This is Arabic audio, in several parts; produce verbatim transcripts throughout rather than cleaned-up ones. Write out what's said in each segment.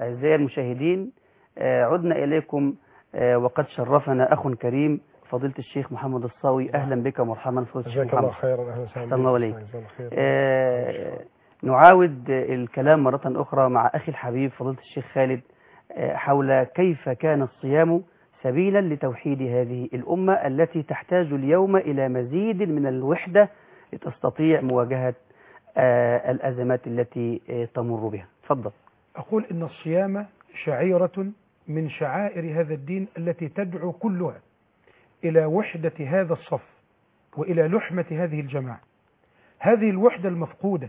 أعزائي المشاهدين، عدنا إليكم وقد شرفنا أخ كريم فضيلة الشيخ محمد الصاوي. أهلا بك ومرحبا فضيلة الشيخ محمد. جزاك الله خيرا. أهلا وسهلا. الله عليك. نعاود الكلام مرة أخرى مع أخي الحبيب فضيلة الشيخ خالد حول كيف كان الصيام سبيلا لتوحيد هذه الأمة التي تحتاج اليوم إلى مزيد من الوحدة لتستطيع مواجهة الأزمات التي تمر بها. تفضل. أقول إن الصيام شعيرة من شعائر هذا الدين التي تدعو كلها إلى وحدة هذا الصف وإلى لحمة هذه الجماعة. هذه الوحدة المفقودة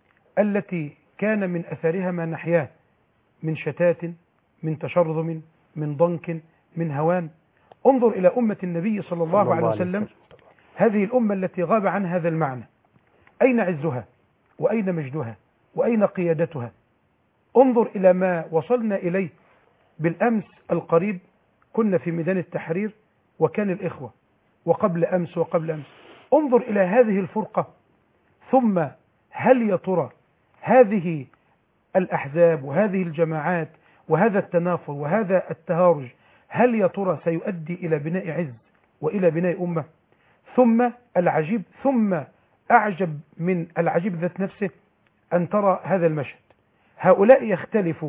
التي كان من أثرها ما نحياه من شتات، من تشرذم، من ضنك، من هوان. انظر إلى أمة النبي صلى الله, الله عليه وسلم. عليه هذه الأمة التي غاب عن هذا المعنى، أين عزها وأين مجدها وأين قيادتها؟ انظر إلى ما وصلنا إليه بالأمس القريب. كنا في ميدان التحرير وكان الإخوة، وقبل أمس وقبل أمس. انظر إلى هذه الفرقة. ثم هل يا ترى هذه الأحزاب وهذه الجماعات وهذا التنافر وهذا التهارج هل يا ترى سيؤدي إلى بناء عز وإلى بناء أمة؟ ثم العجيب، ثم أعجب من العجيب ذات نفسه أن ترى هذا المشهد. هؤلاء يختلفوا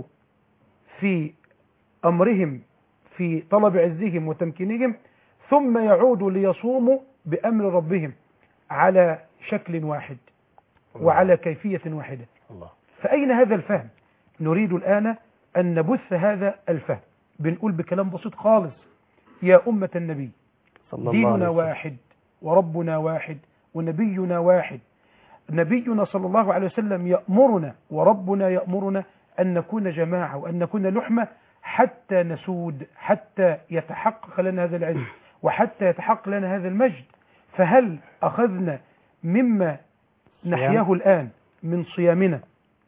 في أمرهم في طلب عزهم وتمكينهم، ثم يعودوا ليصوموا بأمر ربهم على شكل واحد وعلى كيفية واحدة. الله. فأين هذا الفهم؟ نريد الآن أن نبث هذا الفهم. بنقول بكلام بسيط خالص: يا أمة النبي، ديننا واحد وربنا واحد ونبينا واحد. نبينا صلى الله عليه وسلم يأمرنا وربنا يأمرنا أن نكون جماعة وأن نكون لحمة حتى نسود، حتى يتحقق لنا هذا العز وحتى يتحقق لنا هذا المجد. فهل أخذنا مما نحياه الآن من صيامنا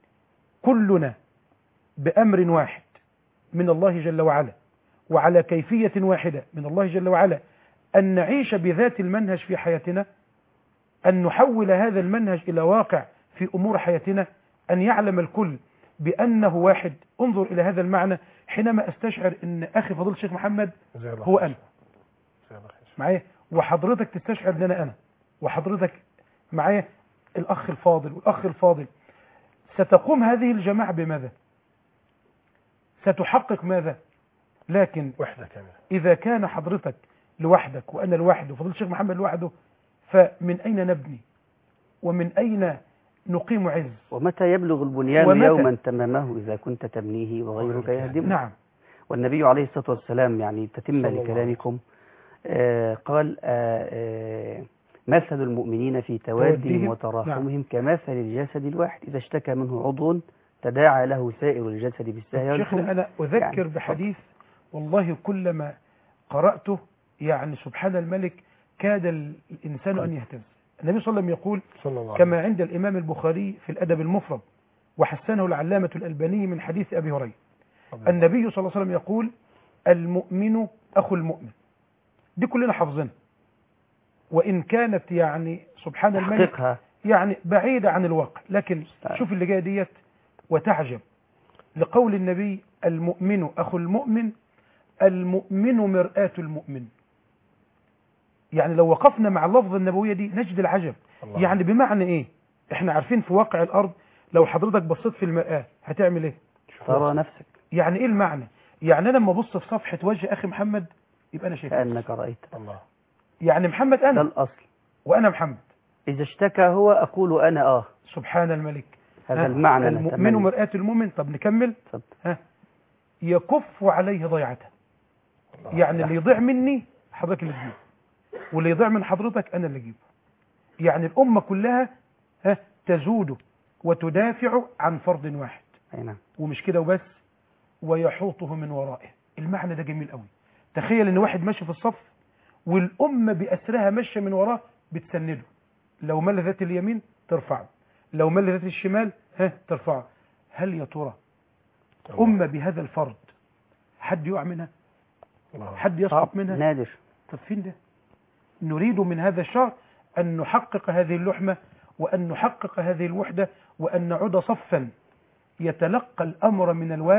كلنا بأمر واحد من الله جل وعلا وعلى كيفية واحدة من الله جل وعلا أن نعيش بذات المنهج في حياتنا، أن نحول هذا المنهج إلى واقع في أمور حياتنا، أن يعلم الكل بأنه واحد؟ انظر إلى هذا المعنى حينما أستشعر أن أخي فضيلة الشيخ محمد هو أنا معايا، وحضرتك تستشعر أن أنا أنا وحضرتك معايا الأخ الفاضل والأخ الفاضل. ستقوم هذه الجماعة بماذا؟ ستحقق ماذا؟ لكن وحدة كاملة. إذا كان حضرتك لوحدك وأنا لوحده وفضيلة الشيخ محمد لوحده، فمن أين نبني ومن أين نقيم عز؟ ومتى يبلغ البنيان يوما تمامه إذا كنت تبنيه وغيرك يهدمه؟ نعم. والنبي عليه الصلاة والسلام يعني تتم لكلامكم آه قال آه آه مثل المؤمنين في توادهم وتراحمهم نعم. كمثل الجسد الواحد إذا اشتكى منه عضو تداعى له سائر الجسد بالسهر شيخنا. أنا أذكر يعني بحديث والله كلما قرأته يعني سبحان الملك كاد الإنسان أن يهتز. النبي صلى الله عليه وسلم يقول كما عند الإمام البخاري في الأدب المفرد وحسنه العلامة الألباني من حديث أبي هريرة، النبي صلى الله عليه وسلم يقول: المؤمن أخو المؤمن. دي كلنا حافظينها، وإن كانت يعني سبحان الملك يعني بعيدة عن الواقع، لكن شوف اللي جاي ديت وتعجب لقول النبي: المؤمن أخو المؤمن، المؤمن مرآة المؤمن. يعني لو وقفنا مع اللفظ النبوية دي نجد العجب. الله. يعني بمعنى ايه؟ احنا عارفين في واقع الارض لو حضرتك بصيت في المرآة هتعمل ايه؟ ترى نفسك. يعني ايه المعنى؟ يعني انا لما ابص في صفحة وجه اخي محمد يبقى انا شايف كأنك رأيت. الله. يعني محمد انا. ده الاصل. وانا محمد. اذا اشتكى هو اقول انا اه. سبحان الملك. هذا المعنى. المؤمن مرآة المؤمن. طب نكمل. صد. ها. يكف عليه ضيعته. يعني اللي يضيع مني حضرتك اللي تجيبه، واللي يضيع من حضرتك أنا اللي أجيبه. يعني الأمة كلها ها تزود وتدافع عن فرد واحد. أينا. ومش كده وبس، ويحوطه من ورائه. المعنى ده جميل قوي. تخيل ان واحد ماشي في الصف والأمة بأسرها ماشية من وراه بتسنده، لو مال ذات اليمين ترفعه، لو مال ذات الشمال ها ترفعه. هل يا ترى أمة بهذا الفرد حد يقع منها؟ حد يسقط منها؟ نادر. طب فين ده؟ نريد من هذا الشهر أن نحقق هذه اللحمة وأن نحقق هذه الوحدة وأن نعود صفا يتلقى الأمر من الواحد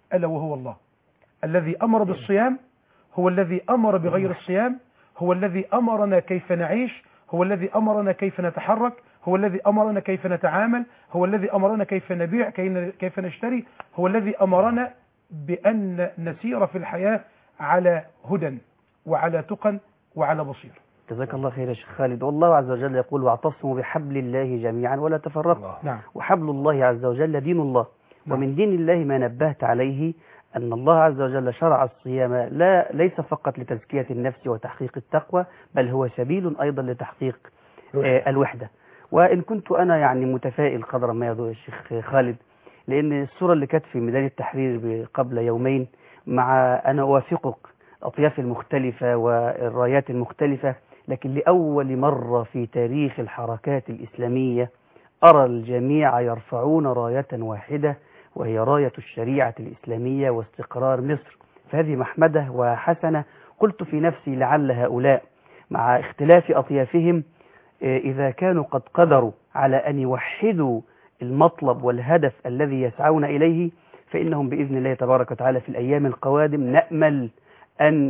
ألا وهو الله. الذي أمر بالصيام هو الذي أمر بغير الصيام، هو الذي أمرنا كيف نعيش، هو الذي أمرنا كيف نتحرك، هو الذي أمرنا كيف نتعامل، هو الذي أمرنا كيف نبيع، كيف نشتري، هو الذي أمرنا بأن نسير في الحياة على هدى وعلى تقى وعلى بصير. جزاك الله خير يا شيخ خالد. والله عز وجل يقول: واعتصموا بحبل الله جميعا ولا تفرقوا. نعم. وحبل الله عز وجل دين الله. نعم. ومن دين الله ما نبهت عليه أن الله عز وجل شرع الصيام لا ليس فقط لتزكية النفس وتحقيق التقوى، بل هو سبيل أيضا لتحقيق آه الوحدة. وإن كنت أنا يعني متفائل قدر ما يظهر الشيخ خالد، لأن الصورة اللي كانت في ميدان التحرير قبل يومين، مع أنا أوافقك الأطياف المختلفة والرايات المختلفة، لكن لأول مرة في تاريخ الحركات الإسلامية أرى الجميع يرفعون راية واحدة، وهي راية الشريعة الإسلامية واستقرار مصر. فهذه محمدة وحسنة. قلت في نفسي لعل هؤلاء مع اختلاف أطيافهم إذا كانوا قد قدروا على أن يوحدوا المطلب والهدف الذي يسعون إليه، فإنهم بإذن الله تبارك وتعالى في الأيام القوادم نأمل أن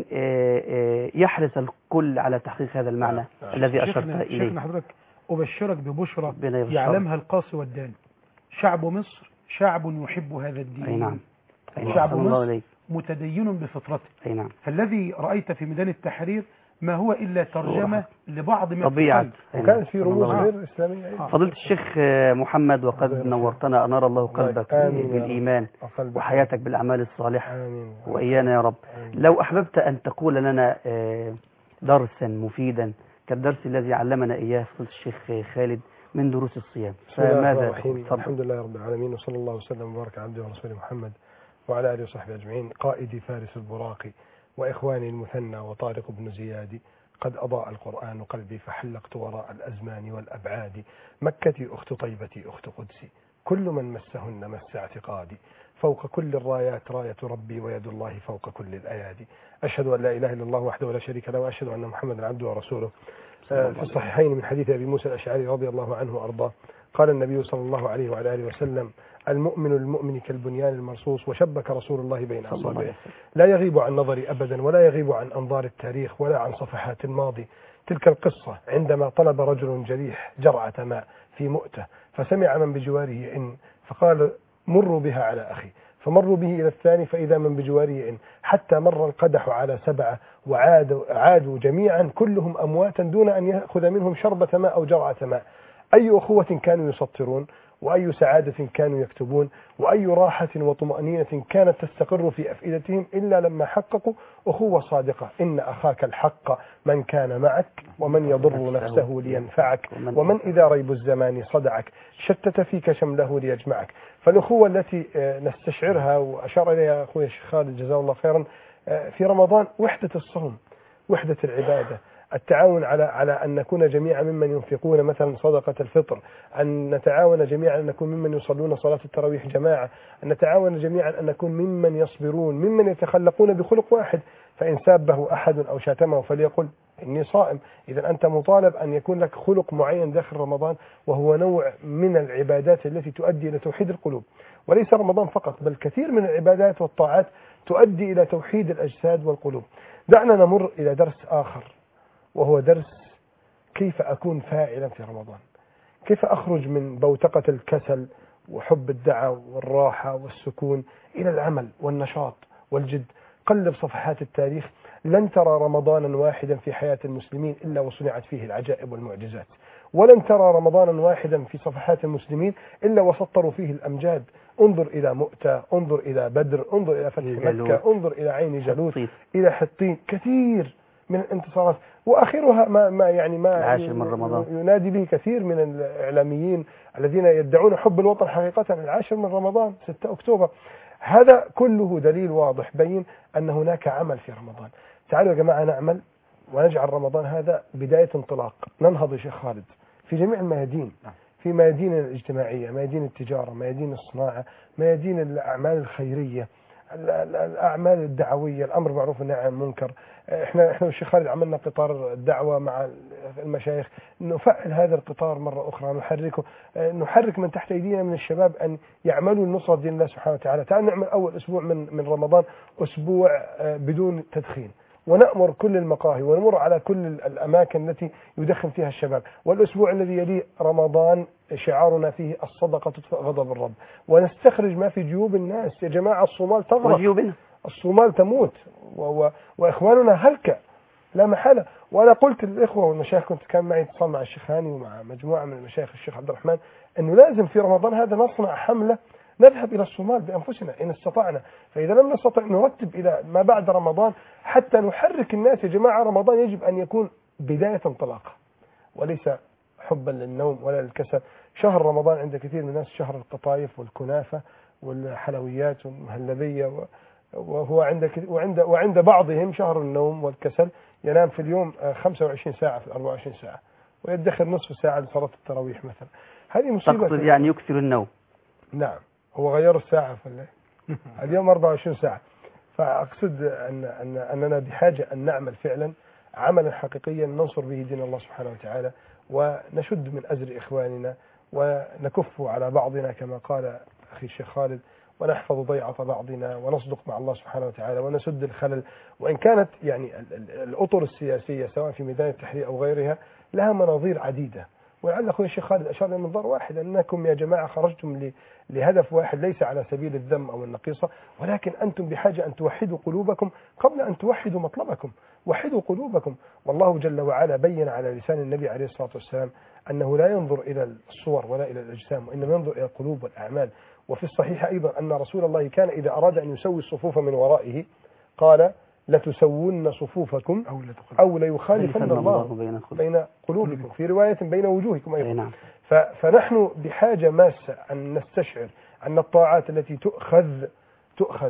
يحرص الكل على تحقيق هذا المعنى آه. الذي أشرت إليه. شيخنا حضرتك أبشرك ببشرى يعلمها القاصي والداني: شعب مصر شعب يحب هذا الدين. أي نعم. أي شعب مصر متدين بفطرته. أي نعم. فالذي رأيت في ميدان التحرير ما هو إلا ترجمة لبعض ما طبيعة، وكانت في رموز غير إسلامية. آه. فضيلة الشيخ محمد، وقد نورتنا، أنار الله قلبك بالإيمان وحياتك بالأعمال الصالحة. آمين. وإيانا يا رب. آمين. لو أحببت أن تقول لنا درسا مفيدا كالدرس الذي علمنا إياه فضيلة الشيخ خالد من دروس الصيام، فماذا تقول؟ الحمد لله رب العالمين، وصلى الله وسلم وبارك على عبده ورسوله محمد وعلى آله وصحبه أجمعين. قائدي فارس البراق وإخواني المثنى وطارق بن زياد، قد أضاء القرآن قلبي فحلقت وراء الأزمان والأبعاد. مكتي أخت طيبتي أخت قدسي، كل من مسهن مس اعتقادي. فوق كل الرايات راية ربي، ويد الله فوق كل الأيادي. أشهد أن لا إله إلا الله وحده لا شريك له، وأشهد أن محمدا عبده ورسوله. في الصحيحين من حديث أبي موسى الأشعري رضي الله عنه وأرضاه قال النبي صلى الله عليه وعلى آله وسلم: المؤمن المؤمن كالبنيان المرصوص. وشبك رسول الله بين أصابعه: لا يغيب عن نظري أبدا، ولا يغيب عن أنظار التاريخ، ولا عن صفحات الماضي. تلك القصة عندما طلب رجل جريح جرعة ماء في مؤتة، فسمع من بجواره إن، فقال: مروا بها على أخي. فمروا به إلى الثاني فإذا من بجواره إن، حتى مر القدح على سبعة وعادوا عادوا جميعا كلهم أمواتا دون أن يأخذ منهم شربة ماء أو جرعة ماء. أي أخوة كانوا يسطرون، وأي سعادة كانوا يكتبون، وأي راحة وطمأنينة كانت تستقر في أفئدتهم إلا لما حققوا أخوة صادقة. إن أخاك الحق من كان معك، ومن يضر نفسه لينفعك، ومن إذا ريب الزمان صدعك، شتت فيك شمله ليجمعك. فالأخوة التي نستشعرها وأشار إليها أخوي الشيخ خالد جزاه الله خيرا في رمضان: وحدة الصوم، وحدة العبادة، التعاون على على أن نكون جميعا ممن ينفقون مثلا صدقة الفطر، أن نتعاون جميعا أن نكون ممن يصلون صلاة التراويح جماعة، أن نتعاون جميعا أن نكون ممن يصبرون، ممن يتخلقون بخلق واحد. فإن سابه أحد أو شاتمه فليقل إني صائم. إذا أنت مطالب أن يكون لك خلق معين داخل رمضان، وهو نوع من العبادات التي تؤدي إلى توحيد القلوب. وليس رمضان فقط، بل كثير من العبادات والطاعات تؤدي إلى توحيد الأجساد والقلوب. دعنا نمر إلى درس آخر، وهو درس كيف أكون فاعلا في رمضان، كيف أخرج من بوتقة الكسل وحب الدعوة والراحة والسكون إلى العمل والنشاط والجد. قلب صفحات التاريخ، لن ترى رمضانا واحدا في حياة المسلمين إلا وصنعت فيه العجائب والمعجزات، ولن ترى رمضانا واحدا في صفحات المسلمين إلا وسطروا فيه الأمجاد. انظر إلى مؤتة، انظر إلى بدر، انظر إلى فتح مكة، انظر إلى عين جالوت، إلى حطين. كثير من الانتصارات، واخرها ما ما يعني ما من رمضان. ينادي به كثير من الاعلاميين الذين يدعون حب الوطن حقيقة: العاشر من رمضان، ستة أكتوبر. هذا كله دليل واضح بين أن هناك عمل في رمضان. تعالوا يا جماعة نعمل ونجعل رمضان هذا بداية انطلاق. ننهض يا شيخ خالد في جميع الميادين، في ميادين الاجتماعية، ميادين التجارة، ميادين الصناعة، ميادين الأعمال الخيرية، الأعمال الدعوية، الأمر معروف والنهي عن المنكر. احنا احنا والشيخ خالد عملنا قطار الدعوة مع المشايخ نفعل هذا القطار مرة أخرى، نحركه، نحرك من تحت أيدينا من الشباب أن يعملوا لنصرة دين الله سبحانه وتعالى. تعال نعمل أول أسبوع من من رمضان أسبوع بدون تدخين، ونأمر كل المقاهي ونمر على كل الأماكن التي يدخن فيها الشباب. والأسبوع الذي يليه رمضان شعارنا فيه الصدقة تطفئ غضب الرب، ونستخرج ما في جيوب الناس. يا جماعة الصومال تغرق، وجيوبنا الصومال تموت، و و وإخواننا هلكة لا محالة. وأنا قلت للإخوة والمشايخ، كنت كان معي اتصال مع الشيخ هاني ومع مجموعة من المشايخ الشيخ عبد الرحمن، أنه لازم في رمضان هذا نصنع حملة نذهب إلى الصومال بأنفسنا إن استطعنا، فإذا لم نستطع نرتب إلى ما بعد رمضان حتى نحرك الناس. يا جماعة رمضان يجب أن يكون بداية انطلاقة وليس حبا للنوم ولا للكسل. شهر رمضان عند كثير من الناس شهر القطايف والكنافة والحلويات والمهلبية، وهو عند وعند وعند بعضهم شهر النوم والكسل، ينام في اليوم خمسة وعشرين ساعة في أربعة وعشرين ساعة ويدخر نصف ساعة لصلاة التراويح مثلا. هذه مصيبة. تقصد يعني يكثر النوم؟ نعم، هو غيروا الساعة في الليل اليوم أربعة وعشرين ساعة. فأقصد أن أن أننا بحاجة أن نعمل فعلا عملا حقيقيا ننصر به دين الله سبحانه وتعالى، ونشد من أزر إخواننا ونكف على بعضنا كما قال أخي الشيخ خالد، ونحفظ ضيعة بعضنا، ونصدق مع الله سبحانه وتعالى، ونسد الخلل. وإن كانت يعني الأطر السياسية سواء في ميدان التحرير أو غيرها لها مناظير عديدة، ولعل أخوي الشيخ خالد أشار إلى منظار واحد، أنكم يا جماعة خرجتم لهدف واحد ليس على سبيل الذم أو النقيصة، ولكن أنتم بحاجة أن توحدوا قلوبكم قبل أن توحدوا مطلبكم. وحدوا قلوبكم. والله جل وعلا بين على لسان النبي عليه الصلاة والسلام أنه لا ينظر إلى الصور ولا إلى الأجسام، وإنما ينظر إلى القلوب والأعمال. وفي الصحيح أيضا أن رسول الله كان إذا أراد أن يسوي الصفوف من ورائه قال لتسوون صفوفكم أو ليخالفن الله بين قلوبكم، في رواية بين وجوهكم أيضا. فنحن بحاجة ماسة أن نستشعر أن الطاعات التي تؤخذ تؤخذ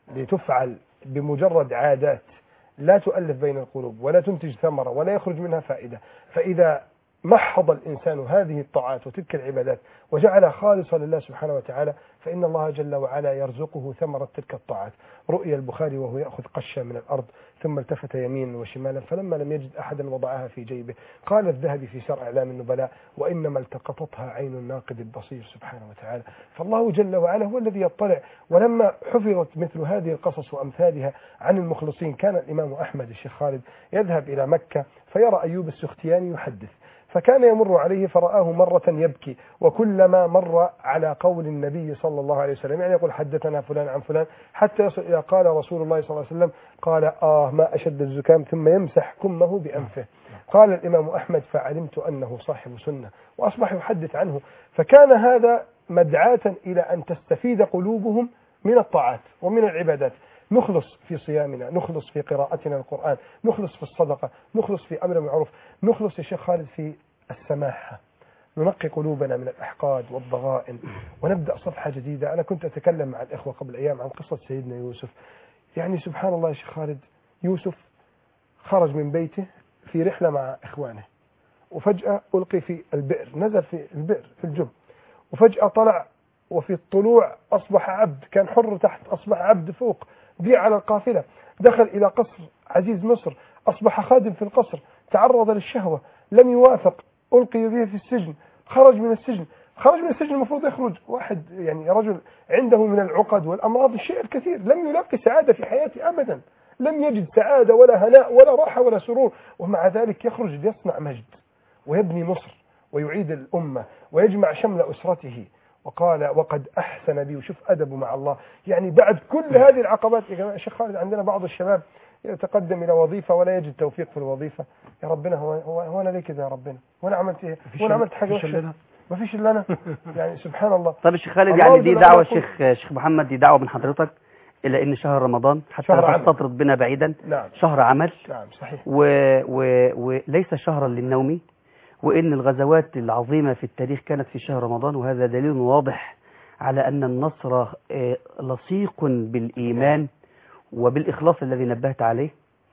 لتفعل بمجرد عادات لا تؤلف بين القلوب ولا تنتج ثمرة ولا يخرج منها فائدة، فإذا محض الإنسان هذه الطاعات وتلك العبادات وجعلها خالصة لله سبحانه وتعالى فإن الله جل وعلا يرزقه ثمرة تلك الطاعات. رؤيا البخاري وهو يأخذ قشة من الأرض ثم التفت يمينا وشمالا فلما لم يجد أحدا وضعها في جيبه. قال الذهبي في سير أعلام النبلاء وإنما التقطتها عين الناقد البصير سبحانه وتعالى. فالله جل وعلا هو الذي يطلع. ولما حفظت مثل هذه القصص وأمثالها عن المخلصين كان الإمام أحمد الشيخ خالد يذهب إلى مكة فيرى أيوب السختياني يحدث، فكان يمر عليه فرآه مرة يبكي، وكلما مر على قول النبي صلى الله عليه وسلم يعني يقول حدثنا فلان عن فلان حتى يصل إلى قال رسول الله صلى الله عليه وسلم قال آه ما أشد الزكام ثم يمسح كمه بأنفه. قال الإمام أحمد فعلمت أنه صاحب سنة وأصبح يحدث عنه. فكان هذا مدعاة إلى أن تستفيد قلوبهم من الطاعات ومن العبادات. نخلص في صيامنا، نخلص في قراءتنا القرآن، نخلص في الصدقة، نخلص في أمر المعروف، نخلص يا شيخ خالد في السماحة، ننقي قلوبنا من الأحقاد والضغائن ونبدأ صفحة جديدة. أنا كنت أتكلم مع الإخوة قبل أيام عن قصة سيدنا يوسف. يعني سبحان الله يا شيخ خالد، يوسف خرج من بيته في رحلة مع إخوانه وفجأة ألقي في البئر، نزل في البئر في الجب، وفجأة طلع وفي الطلوع أصبح عبد، كان حر تحت أصبح عبد فوق، بيع على القافلة، دخل إلى قصر عزيز مصر أصبح خادم في القصر، تعرض للشهوة لم يوافق، ألقي به في السجن، خرج من السجن خرج من السجن المفروض يخرج واحد يعني رجل عنده من العقد والأمراض الشيء الكثير، لم يلاقي سعادة في حياته أبدا، لم يجد سعادة ولا هناء ولا راحة ولا سرور، ومع ذلك يخرج ليصنع مجد ويبني مصر ويعيد الأمة ويجمع شمل أسرته. وقال وقد أحسن بي، وشوف أدبه مع الله. يعني بعد كل هذه العقبات يا جماعة الشيخ خالد عندنا بعض الشباب يتقدم إلى وظيفة ولا يجد توفيق في الوظيفة. يا ربنا هو هو, هو أنا ليه كده يا ربنا؟ وأنا عملت إيه؟ وأنا عملت حاجة وحشة؟ ما فيش إلا أنا. يعني سبحان الله. طيب الشيخ خالد يعني دي دعوة الشيخ شيخ محمد، دي دعوة من حضرتك إلى إن شهر رمضان حتى لا تستطرد بنا بعيدا. نعم. شهر عمل. نعم صحيح. وليس شهرا للنوم، وإن الغزوات العظيمة في التاريخ كانت في شهر رمضان، وهذا دليل واضح على أن النصر لصيق بالإيمان وبالإخلاص الذي نبهت عليه.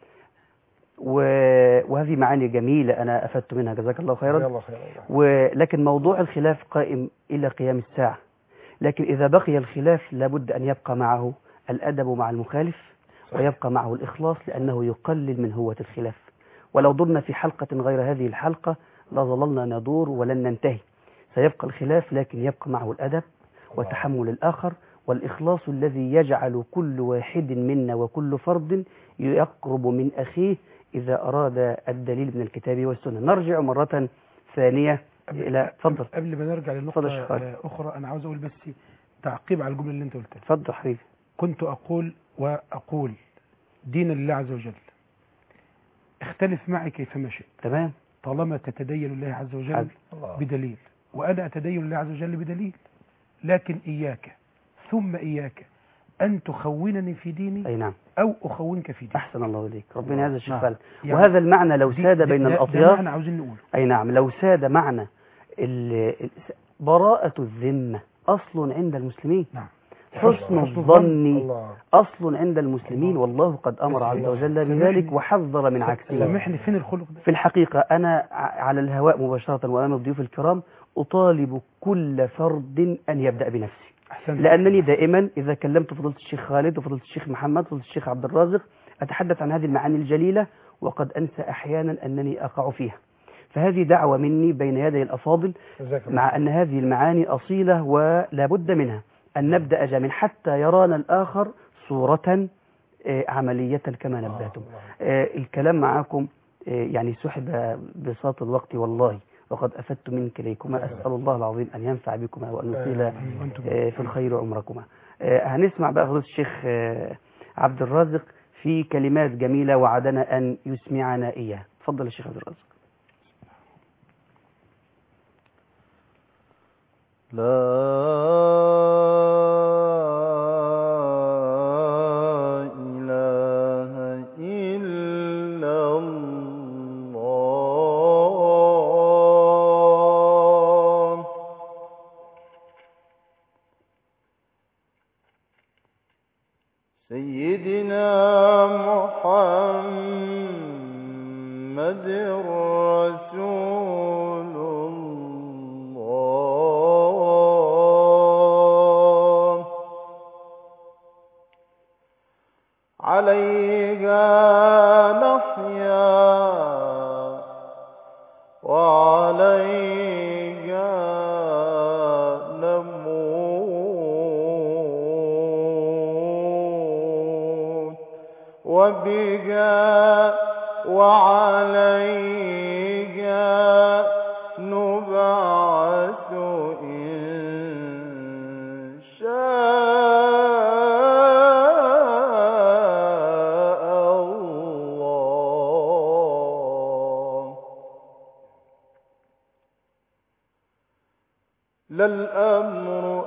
وهذه معاني جميلة أنا أفدت منها جزاك الله خيرا. ولكن موضوع الخلاف قائم إلى قيام الساعة، لكن إذا بقي الخلاف لابد أن يبقى معه الأدب مع المخالف ويبقى معه الإخلاص، لأنه يقلل من هوة الخلاف. ولو ضلنا في حلقة غير هذه الحلقة لظللنا ندور ولن ننتهي. سيبقى الخلاف لكن يبقى معه الأدب وتحمل الآخر والإخلاص الذي يجعل كل واحد منا وكل فرد يقرب من أخيه إذا أراد الدليل من الكتاب والسنة. نرجع مرة ثانية إلى تفضل. قبل ما نرجع للنقطة أخرى أنا عاوز أقول بس تعقيب على الجملة اللي أنت قلتها. تفضل حبيبي. كنت أقول وأقول دين الله عز وجل اختلف معي كيفما شئت، تمام، طالما تتدين الله عز وجل حبيب. بدليل، وأنا أتدين الله عز وجل بدليل، لكن إياك ثم إياك أن تخونني في ديني أي نعم، أو أخونك في ديني. أحسن الله إليك، ربنا يعز الشيخ خالد. يعني وهذا المعنى لو ساد بين الأطياف، معنى عاوزين نقول أي نعم، لو ساد معنى براءة الذمة أصل عند المسلمين. نعم. حسن الظن أصل عند المسلمين، والله قد أمر عز وجل بذلك وحذر من عكسه. سامحني، فين الخلق ده؟ في الحقيقة أنا على الهواء مباشرة وأمام الضيوف الكرام أطالب كل فرد أن يبدأ بنفسه، لأنني دائما إذا كلمت فضيلة الشيخ خالد وفضيلة الشيخ محمد وفضيلة الشيخ عبد الرازق أتحدث عن هذه المعاني الجليلة وقد أنسى أحيانا أنني أقع فيها. فهذه دعوة مني بين يدي الأفاضل، مع أن هذه المعاني أصيلة ولا بد منها أن نبدأ جميعا حتى يرانا الآخر صورة عملية كما نبهتم. الكلام معكم يعني سحب بساط الوقت والله، وقد أفدت من كليكما. أسأل الله العظيم أن ينفع بكما وأن يطيل في الخير عمركما. هنسمع بقى فضيلة الشيخ عبد الرازق في كلمات جميلة وعدنا أن يسمعنا إياه. تفضل الشيخ عبد الرازق. لا لا الأمر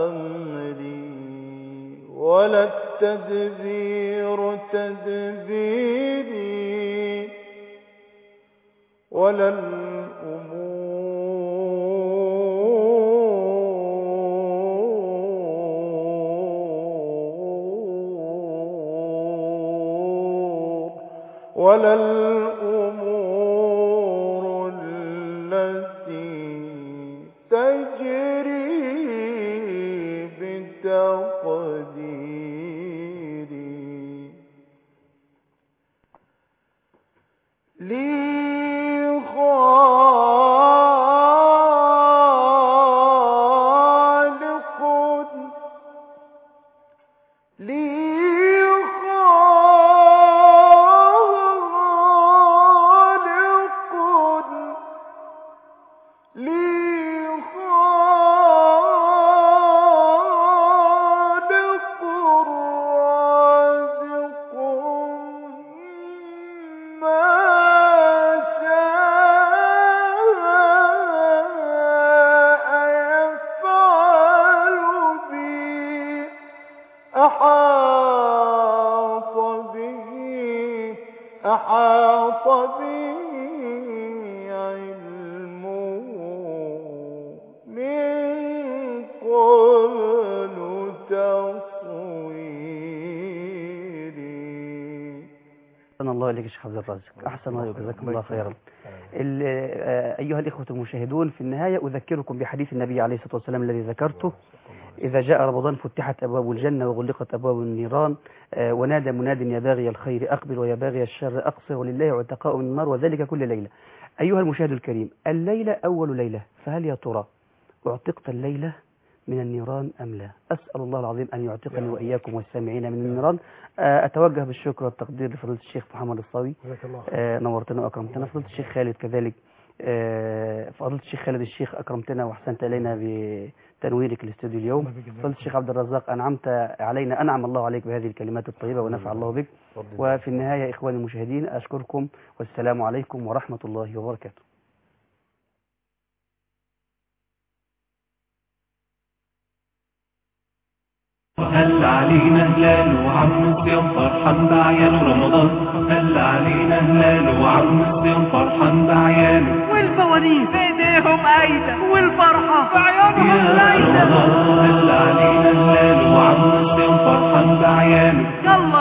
أمري ولا التدبير تدبيري ولا الأمور ولا الأمور التي تجري بتقديري لي خالق لي أحاط به أحاط به علمه من قبل تصويري. أحسن الله إليك يا شيخ عبد الرازق، أحسن الله، جزاكم الله خيرا. أيها الإخوة المشاهدون، في النهاية أذكركم بحديث النبي عليه الصلاة والسلام الذي ذكرته: إذا جاء رمضان فتحت أبواب الجنة وغلقت أبواب النيران، ونادى مناد يا باغي الخير أقبل ويا باغي الشر أقصر ولله عتقاء من النار، وذلك كل ليلة. أيها المشاهد الكريم، الليلة أول ليلة، فهل يا ترى اعتقت الليلة من النيران أم لا؟ أسأل الله العظيم أن يعتقني وإياكم والسامعين من النيران. أتوجه بالشكر والتقدير لفضيلة الشيخ محمد الصاوي، نورتنا وأكرمتنا. فضيلة الشيخ خالد كذلك، فضيلة الشيخ خالد الشيخ أكرمتنا وأحسنت إلينا بتنويرك الاستوديو اليوم. فضيلة الشيخ عبد الرزاق، أنعمت علينا، أنعم الله عليك بهذه الكلمات الطيبة ونفع الله بك. وفي النهاية إخواني المشاهدين أشكركم والسلام عليكم ورحمة الله وبركاته. هل علينا هلال وعم الصيام فرحان بعياله رمضان، هل علينا هلال وعم الصيام فرحان بعياله، والفوانيس بايديهم ايده والفرحه في عيونهم يا رمضان. هل علينا هلال وعم الصيام فرحان بعياله، يلا